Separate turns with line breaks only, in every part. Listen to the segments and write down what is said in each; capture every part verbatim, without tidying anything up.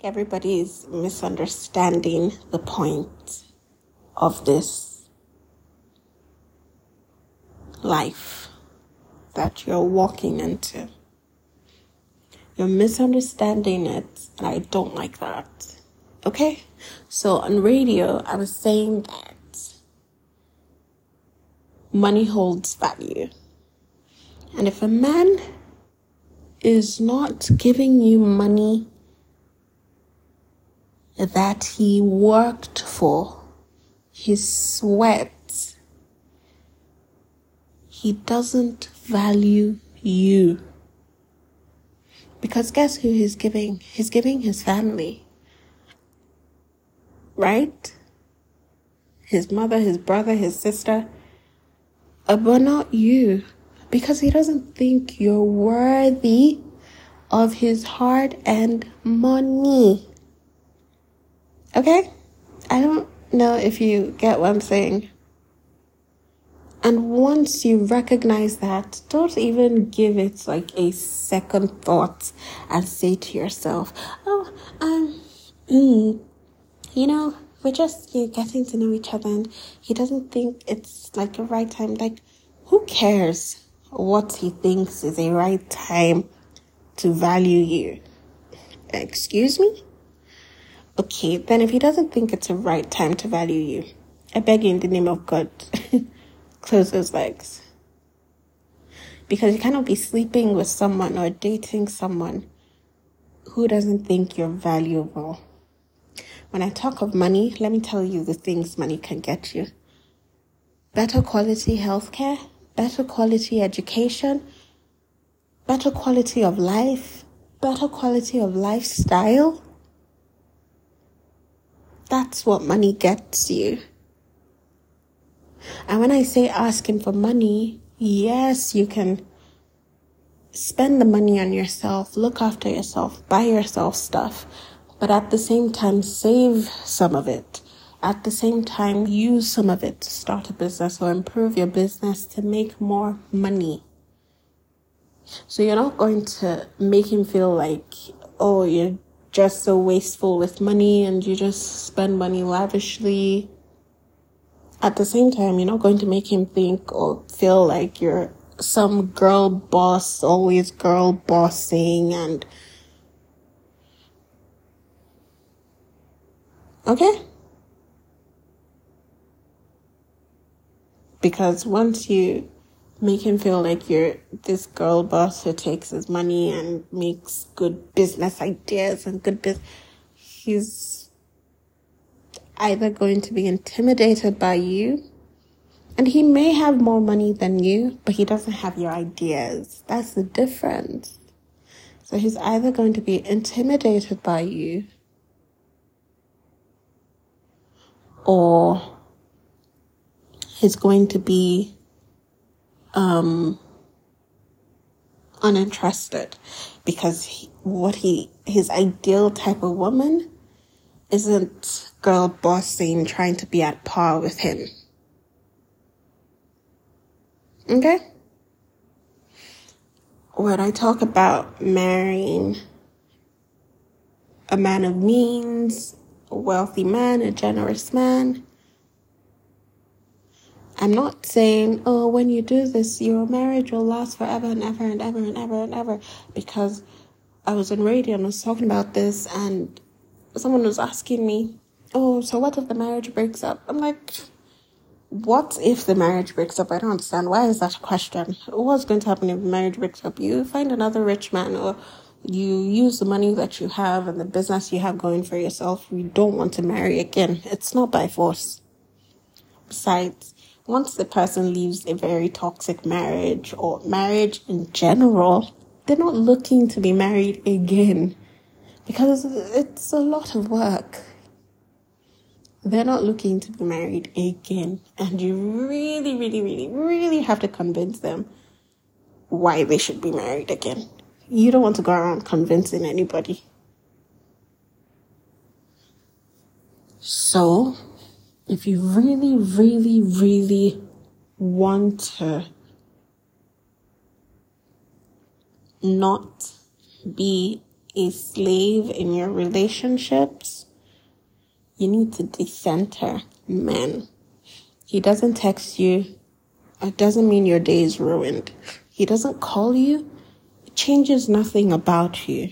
everybody is misunderstanding the point of this life that you're walking into. You're misunderstanding it, and I don't like that. Okay? So on radio, I was saying that money holds value. And if a man is not giving you money that he worked for, his sweat, he doesn't value you. Because guess who he's giving? He's giving his family. Right? His mother, his brother, his sister. Uh, but not you. Because he doesn't think you're worthy of his hard-earned money. Okay? I don't know if you get what I'm saying. And once you recognize that, don't even give it like a second thought and say to yourself, oh, um, mm, you know, we're just you know, getting to know each other and he doesn't think it's like a right time. Like, who cares what he thinks is a right time to value you? Excuse me? Okay, then if he doesn't think it's a right time to value you, I beg you in the name of God, close those legs. Because you cannot be sleeping with someone or dating someone who doesn't think you're valuable. When I talk of money, let me tell you the things money can get you. Better quality healthcare, better quality education, better quality of life, better quality of lifestyle. That's what money gets you. And when I say asking for money, yes, you can spend the money on yourself, look after yourself, buy yourself stuff, but at the same time, save some of it. At the same time, use some of it to start a business or improve your business to make more money. So you're not going to make him feel like, oh, you're just so wasteful with money and you just spend money lavishly. At the same time, you're not going to make him think or feel like you're some girl boss, always girl bossing and... Okay? Because once you make him feel like you're this girl boss who takes his money and makes good business ideas and good business, he's either going to be intimidated by you, and he may have more money than you, but he doesn't have your ideas. That's the difference. So he's either going to be intimidated by you, or he's going to be um, uninterested, because he, what he his ideal type of woman isn't girl bossing, trying to be at par with him. Okay? When I talk about marrying a man of means, a wealthy man, a generous man, I'm not saying, oh, when you do this, your marriage will last forever and ever and ever and ever and ever. Because I was on radio and I was talking about this and someone was asking me, oh, so what if the marriage breaks up? I'm like, what if the marriage breaks up? I don't understand. Why is that a question? What's going to happen if the marriage breaks up? You find another rich man, or you use the money that you have and the business you have going for yourself. You don't want to marry again. It's not by force. Besides, once the person leaves a very toxic marriage or marriage in general, they're not looking to be married again because it's a lot of work. They're not looking to be married again. And you really, really, really, really have to convince them why they should be married again. You don't want to go around convincing anybody. So, if you really, really, really want to not be a slave in your relationships, you need to decenter men. He doesn't text you. It doesn't mean your day is ruined. He doesn't call you. It changes nothing about you.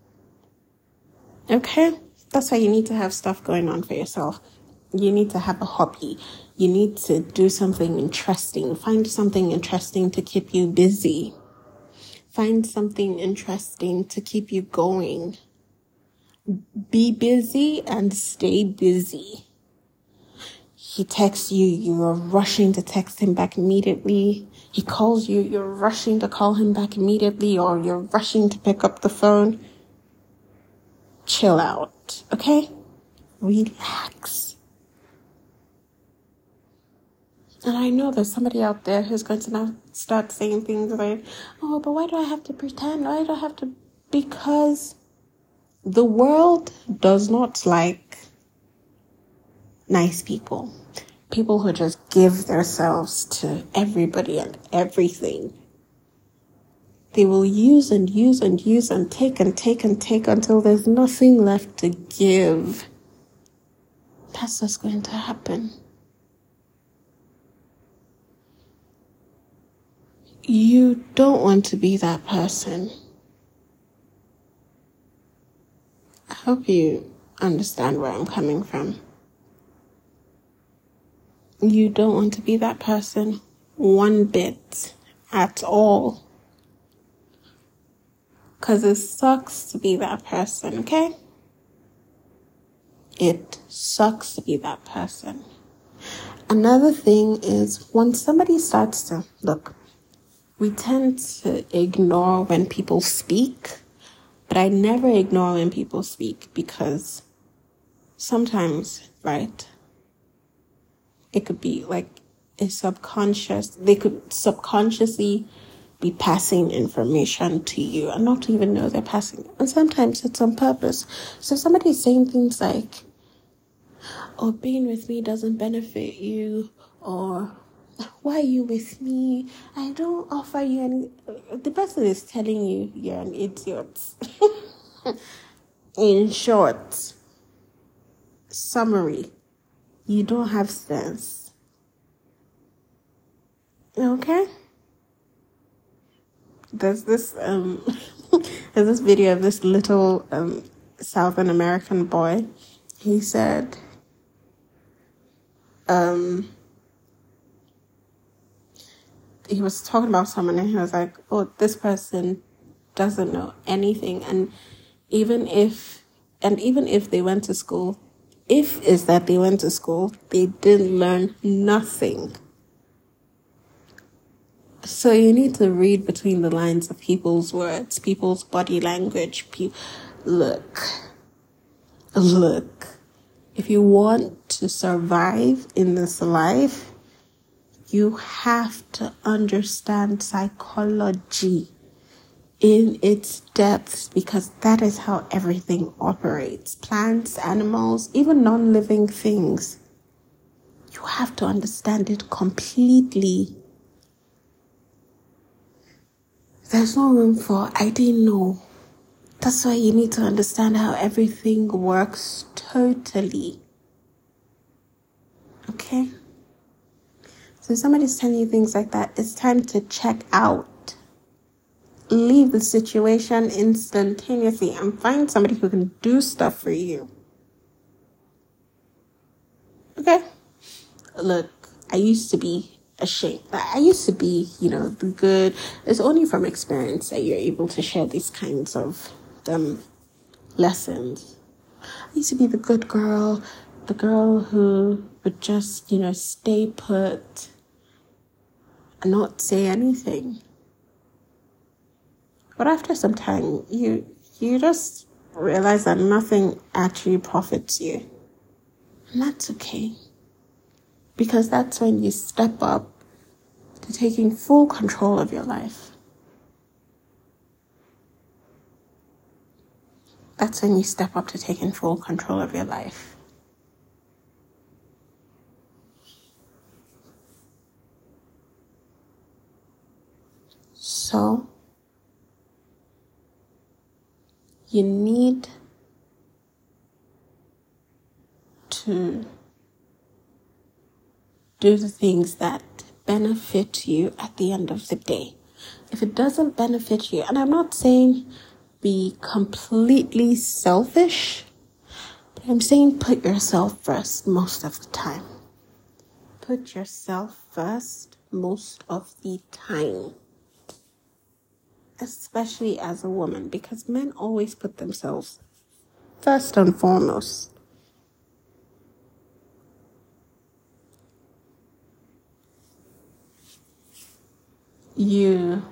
Okay? That's why you need to have stuff going on for yourself. You need to have a hobby. You need to do something interesting. Find something interesting to keep you busy. Find something interesting to keep you going. Be busy and stay busy. He texts you, you're rushing to text him back immediately. He calls you, you're rushing to call him back immediately, or you're rushing to pick up the phone. Chill out, okay? Relax. And I know there's somebody out there who's going to now start saying things like, oh, but why do I have to pretend? Why do I have to? Because the world does not like nice people. People who just give themselves to everybody and everything. They will use and use and use and take and take and take until there's nothing left to give. That's what's going to happen. You don't want to be that person. I hope you understand where I'm coming from. You don't want to be that person one bit at all. Because it sucks to be that person, okay? It sucks to be that person. Another thing is when somebody starts to, look, we tend to ignore when people speak, but I never ignore when people speak because sometimes, right, it could be like a subconscious, they could subconsciously be passing information to you and not even know they're passing. And sometimes it's on purpose. So if somebody's saying things like, oh, being with me doesn't benefit you, or why are you with me? I don't offer you any. The person is telling you you're an idiot. In short, summary, you don't have sense. Okay? There's this um there's this video of this little um Southern American boy. He said um he was talking about someone and he was like, oh, this person doesn't know anything. And even if and even if they went to school, if is that they went to school, they didn't learn nothing. So you need to read between the lines of people's words, people's body language. Pe- look, look, if you want to survive in this life, you have to understand psychology in its depths, because that is how everything operates. Plants, animals, even non-living things. You have to understand it completely. There's no room for, I didn't know. That's why you need to understand how everything works totally. Okay? So if somebody's telling you things like that, it's time to check out. Leave the situation instantaneously and find somebody who can do stuff for you. Okay? Look, I used to be ashamed. I used to be, you know, the good. It's only from experience that you're able to share these kinds of um, lessons. I used to be the good girl, the girl who would just, you know, stay put and not say anything. But after some time, you you just realize that nothing actually profits you. And that's okay. Because that's when you step up to taking full control of your life. That's when you step up to taking full control of your life. So, You need to do the things that benefit you at the end of the day. If it doesn't benefit you, and I'm not saying be completely selfish, but I'm saying put yourself first most of the time. Put yourself first most of the time. Especially as a woman, because men always put themselves first and foremost. You,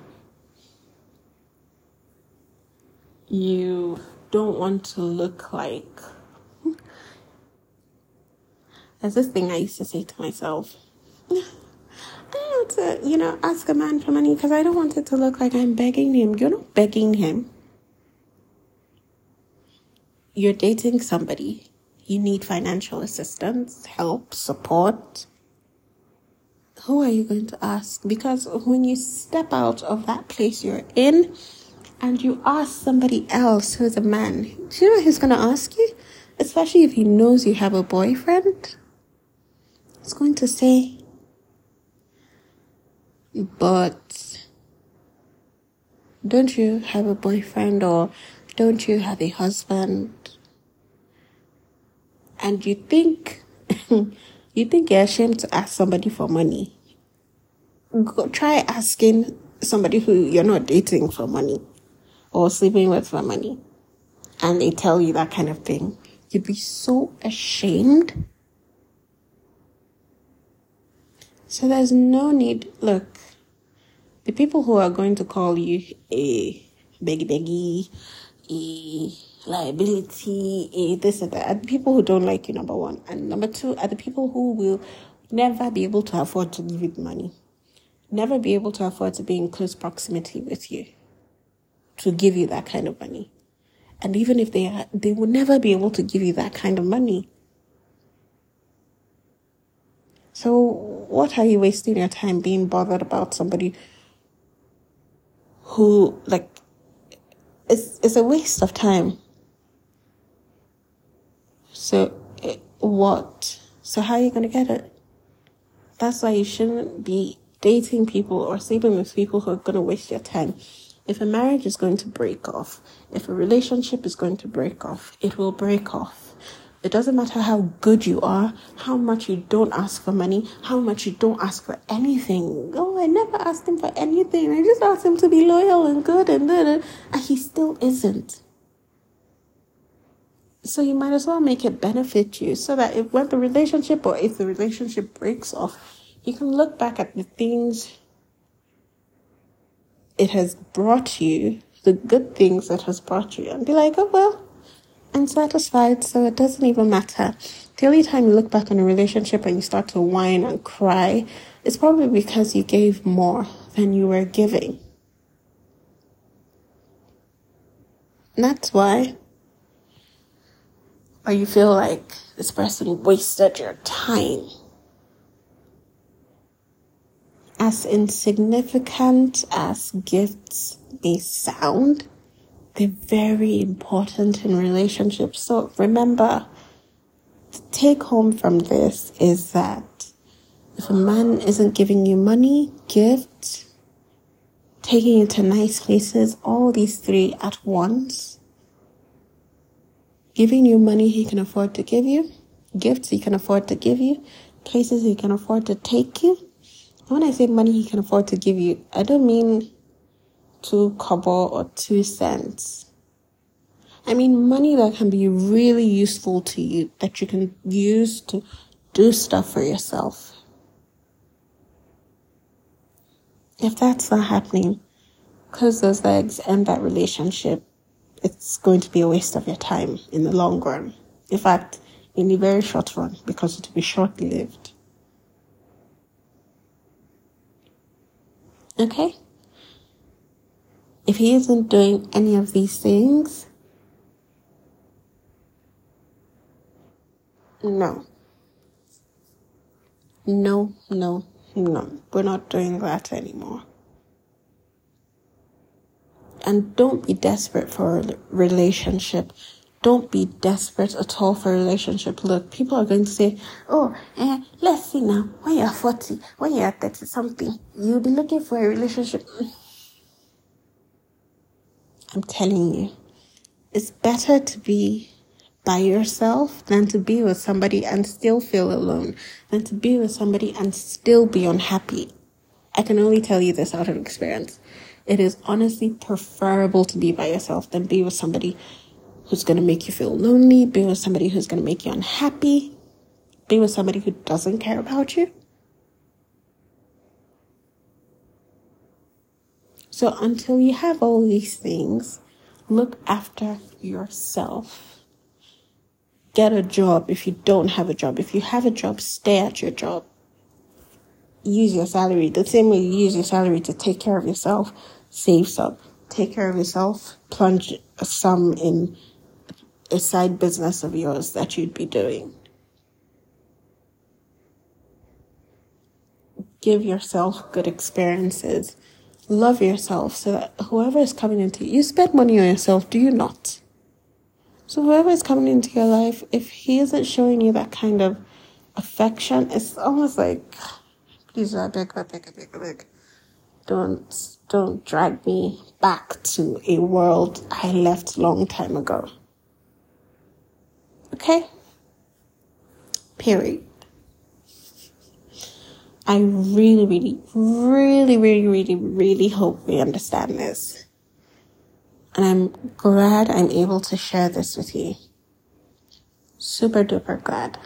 you don't want to look like... There's this thing I used to say to myself. I don't want to, you know, ask a man for money because I don't want it to look like I'm begging him. You're not begging him. You're dating somebody. You need financial assistance, help, support. Who are you going to ask? Because when you step out of that place you're in and you ask somebody else who's a man, do you know who's going to ask you? Especially if he knows you have a boyfriend. He's going to say, but don't you have a boyfriend, or don't you have a husband? And you think, you think you're ashamed to ask somebody for money. Go try asking somebody who you're not dating for money or sleeping with for money, and they tell you that kind of thing. You'd be so ashamed. So there's no need. Look, the people who are going to call you a beggy beggy, a liability, a this and that, are the people who don't like you, number one. And number two, are the people who will never be able to afford to give you the money. Never be able to afford to be in close proximity with you to give you that kind of money. And even if they are, they will never be able to give you that kind of money. So what are you wasting your time being bothered about somebody who, like, it's, it's a waste of time. So it, what? So how are you going to get it? That's why you shouldn't be dating people or sleeping with people who are going to waste your time. If a marriage is going to break off, if a relationship is going to break off, it will break off. It doesn't matter how good you are, how much you don't ask for money, how much you don't ask for anything. Oh, I never asked him for anything. I just asked him to be loyal and good and good, and he still isn't. So you might as well make it benefit you, so that if when the relationship or if the relationship breaks off, you can look back at the things it has brought you, the good things it has brought you, and be like, oh, well, I'm satisfied, so it doesn't even matter. The only time you look back on a relationship and you start to whine and cry, it's probably because you gave more than you were giving. And that's why, or you feel like this person wasted your time. As insignificant as gifts may sound, they're very important in relationships. So remember, the take home from this is that if a man isn't giving you money, gifts, taking you to nice places, all these three at once, giving you money he can afford to give you, gifts he can afford to give you, places he can afford to take you. When I say money he can afford to give you, I don't mean two kobo or two cents. I mean money that can be really useful to you, that you can use to do stuff for yourself. If that's not happening, close those legs, end that relationship. It's going to be a waste of your time in the long run. In fact, in the very short run, because it will be short-lived. Okay? If he isn't doing any of these things, no. No, no, no. We're not doing that anymore. And don't be desperate for a relationship. Don't be desperate at all for a relationship. Look, people are going to say, oh, eh, let's see now, when you're forty, when you're thirty something, you'll be looking for a relationship. I'm telling you, it's better to be by yourself than to be with somebody and still feel alone, than to be with somebody and still be unhappy. I can only tell you this out of experience. It is honestly preferable to be by yourself than be with somebody who's going to make you feel lonely, be with somebody who's going to make you unhappy, be with somebody who doesn't care about you. So until you have all these things, look after yourself. Get a job if you don't have a job. If you have a job, stay at your job. Use your salary the same way you use your salary to take care of yourself. Save some. Take care of yourself. Plunge some in a side business of yours that you'd be doing. Give yourself good experiences. Love yourself so that whoever is coming into you, you spend money on yourself, do you not? So whoever is coming into your life, if he isn't showing you that kind of affection, it's almost like, please, I beg, I beg, I beg, I beg. Don't, don't drag me back to a world I left a long time ago. Okay? Period. I really, really, really, really, really, really hope we understand this. And I'm glad I'm able to share this with you. Super duper glad.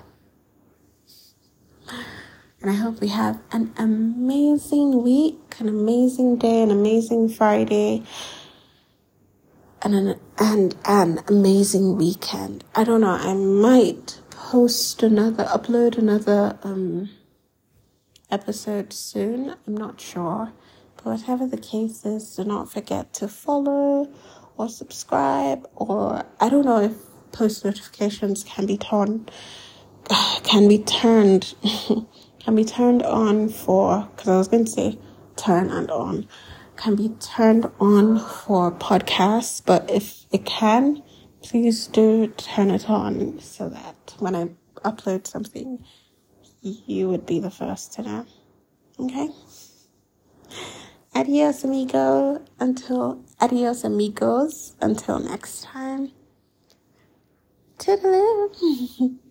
And I hope we have an amazing week, an amazing day, an amazing Friday, and an, and an amazing weekend. I don't know, I might post another, upload another um episode soon. I'm not sure. But whatever the case is, do not forget to follow or subscribe, or I don't know if post notifications can be turned, can be turned, can be turned on for, because I was going to say turn and on, can be turned on for podcasts, but if it can, please do turn it on so that when I upload something, you would be the first to know. Okay? Adios, amigo. Until, adios, amigos. Until next time. Toodaloo.